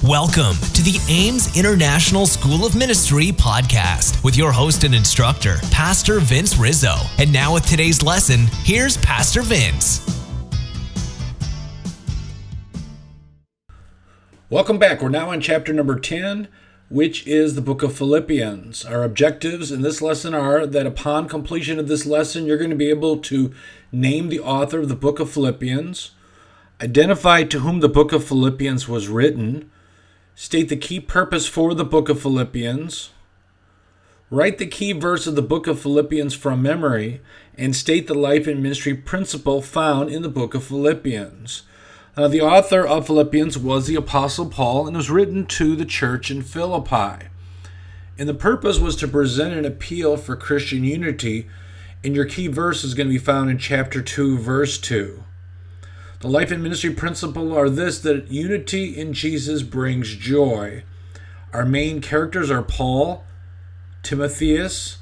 Welcome to the Ames International School of Ministry podcast with your host and instructor, Pastor Vince Rizzo. And now with today's lesson, here's Pastor Vince. Welcome back. We're now on chapter number 10, which is the book of Philippians. Our objectives in this lesson are that upon completion of this lesson, you're going to be able to name the author of the book of Philippians, identify to whom the book of Philippians was written, state the key purpose for the book of Philippians, write the key verse of the book of Philippians from memory, and state the life and ministry principle found in the book of Philippians. The author of Philippians was the Apostle Paul, and it was written to the church in Philippi. And the purpose was to present an appeal for Christian unity, and your key verse is going to be found in chapter 2, verse 2. The life and ministry principle are this, that unity in Jesus brings joy. Our main characters are Paul, Timotheus,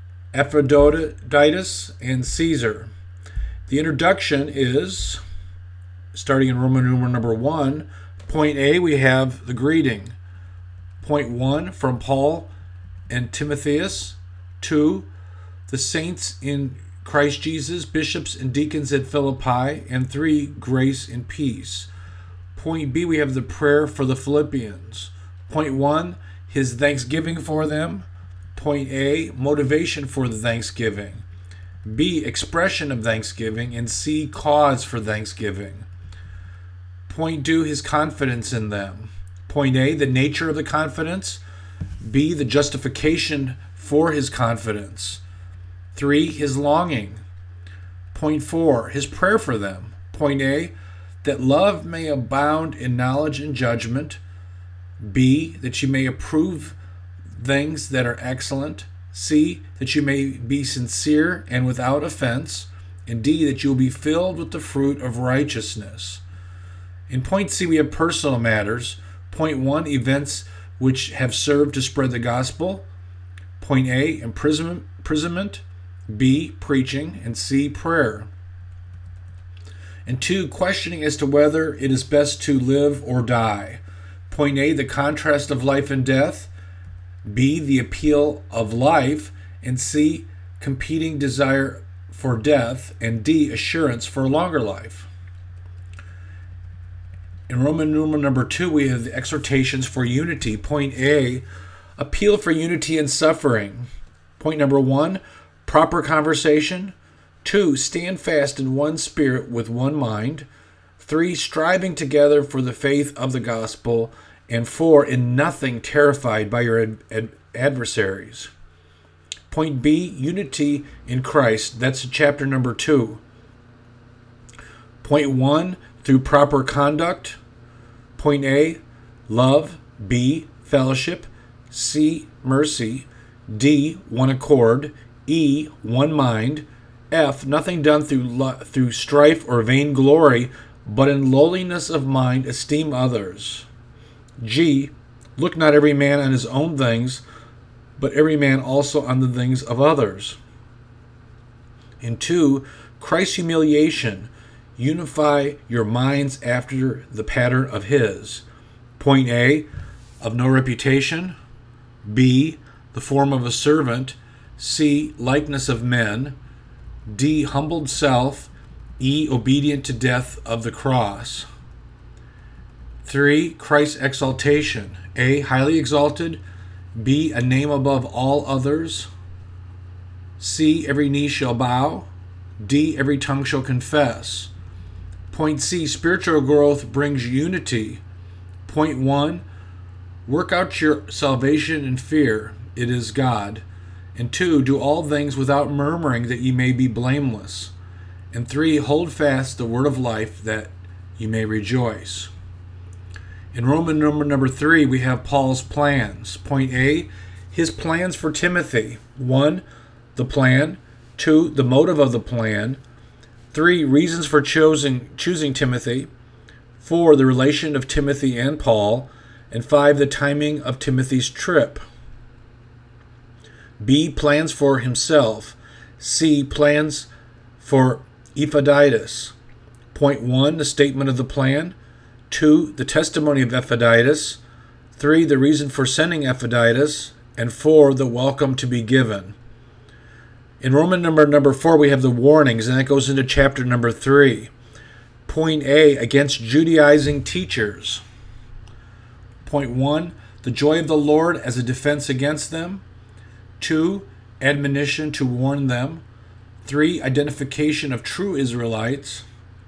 Epaphroditus, and Caesar. The introduction is, starting in Roman numeral number 1, point A, we have the greeting. Point 1, from Paul and Timotheus. 2, the saints in Christ Jesus, bishops and deacons at Philippi. And 3, grace and peace. Point B, we have the prayer for the Philippians. Point 1, his thanksgiving for them. Point A, motivation for the thanksgiving. B, expression of thanksgiving. And C, cause for thanksgiving. Point 2, his confidence in them. Point A, the nature of the confidence. B, the justification for his confidence. 3, his longing. Point 4, his prayer for them. Point A, that love may abound in knowledge and judgment. B, that you may approve things that are excellent. C, that you may be sincere and without offense. And D, that you will be filled with the fruit of righteousness. In point C, we have personal matters. Point 1, events which have served to spread the gospel. Point A, imprisonment. B, preaching. And C, prayer. And 2, questioning as to whether it is best to live or die. Point A, the contrast of life and death. B, the appeal of life. And C, competing desire for death. And D, assurance for a longer life. In Roman numeral number 2, we have the exhortations for unity. Point A, appeal for unity in suffering. Point number 1, proper conversation. 2, stand fast in one spirit with one mind. 3, striving together for the faith of the gospel. And 4, in nothing terrified by your adversaries. Point B, unity in Christ. That's chapter number 2. Point 1, through proper conduct. Point A, love. B, fellowship. C, mercy. D, one accord. E, one mind. F, nothing done through strife or vainglory, but in lowliness of mind esteem others. G, look not every man on his own things, but every man also on the things of others. And 2, Christ's humiliation. Unify your minds after the pattern of his. Point A, of no reputation. B, the form of a servant. C, likeness of men. D, humbled self. E, obedient to death of the cross. 3, Christ's exaltation. A, highly exalted. B, a name above all others. C, every knee shall bow. D, every tongue shall confess. Point C, spiritual growth brings unity. Point 1, work out your salvation in fear. It is God. And 2, do all things without murmuring, that ye may be blameless. And 3, hold fast the word of life, that ye may rejoice. In Roman number 3, we have Paul's plans. Point A, his plans for Timothy. 1, the plan. 2, the motive of the plan. 3, reasons for choosing Timothy. 4, the relation of Timothy and Paul. And 5, the timing of Timothy's trip. B, plans for himself. C, plans for Epaphroditus. Point 1, the statement of the plan. 2, the testimony of Epaphroditus. 3, the reason for sending Epaphroditus, and 4, the welcome to be given. In Roman number 4, we have the warnings, and that goes into chapter number 3. Point A, against Judaizing teachers. Point 1, the joy of the Lord as a defense against them. 2, admonition to warn them. 3, identification of true Israelites.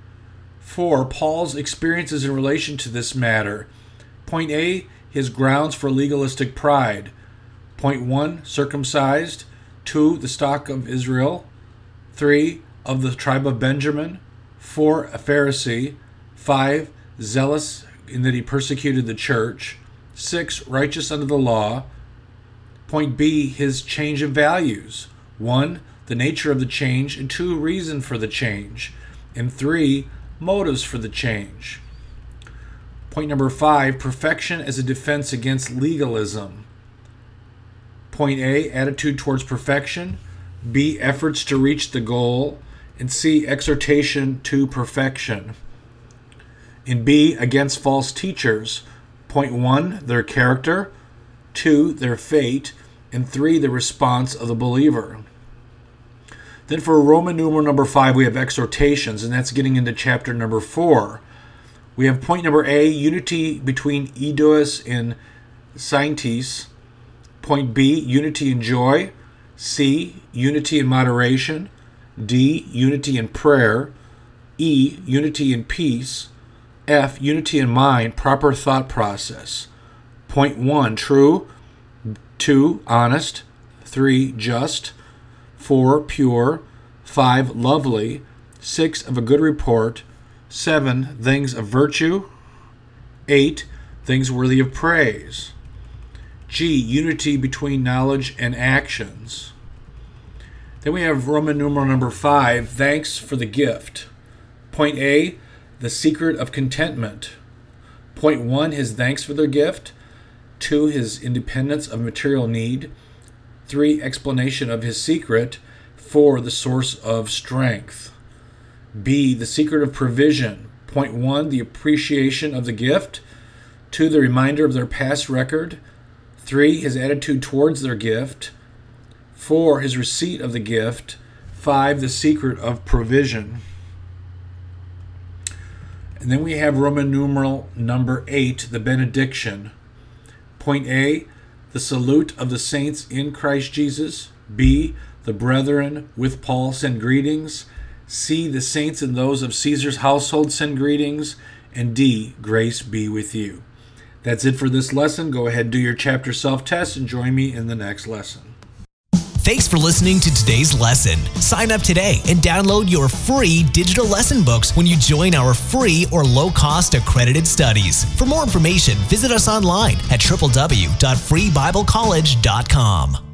4, Paul's experiences in relation to this matter. Point A, his grounds for legalistic pride. Point 1, circumcised. 2, the stock of Israel. 3, of the tribe of Benjamin. 4, a Pharisee. 5, zealous in that he persecuted the church. 6, righteous under the law. Point B, his change of values. 1, the nature of the change, and 2, reason for the change. And 3, motives for the change. Point number 5, perfection as a defense against legalism. Point A, attitude towards perfection. B, efforts to reach the goal. And C, exhortation to perfection. In B, against false teachers. Point 1, their character. 2, their fate. And 3, the response of the believer. Then for Roman numeral number 5, we have exhortations, and that's getting into chapter number 4. We have point number A, unity between Eidos and Syntis. Point B, unity in joy. C, unity in moderation. D, unity in prayer. E, unity in peace. F, unity in mind, proper thought process. Point 1, true. 2, honest. 3, just. 4, pure. 5, lovely. 6, of a good report. 7, things of virtue. 8, things worthy of praise. G, unity between knowledge and actions. Then we have Roman numeral number 5, thanks for the gift. Point A, the secret of contentment. Point 1, his thanks for their gift. 2, his independence of material need. 3, explanation of his secret. 4, the source of strength. B, the secret of provision. Point 1, the appreciation of the gift. 2, the reminder of their past record. 3, his attitude towards their gift. 4, his receipt of the gift. 5, the secret of provision. And then we have Roman numeral number 8, the benediction. Point A, the salute of the saints in Christ Jesus. B, the brethren with Paul send greetings. C, the saints and those of Caesar's household send greetings. And D, grace be with you. That's it for this lesson. Go ahead and do your chapter self-test and join me in the next lesson. Thanks for listening to today's lesson. Sign up today and download your free digital lesson books when you join our free or low-cost accredited studies. For more information, visit us online at www.freebiblecollege.com.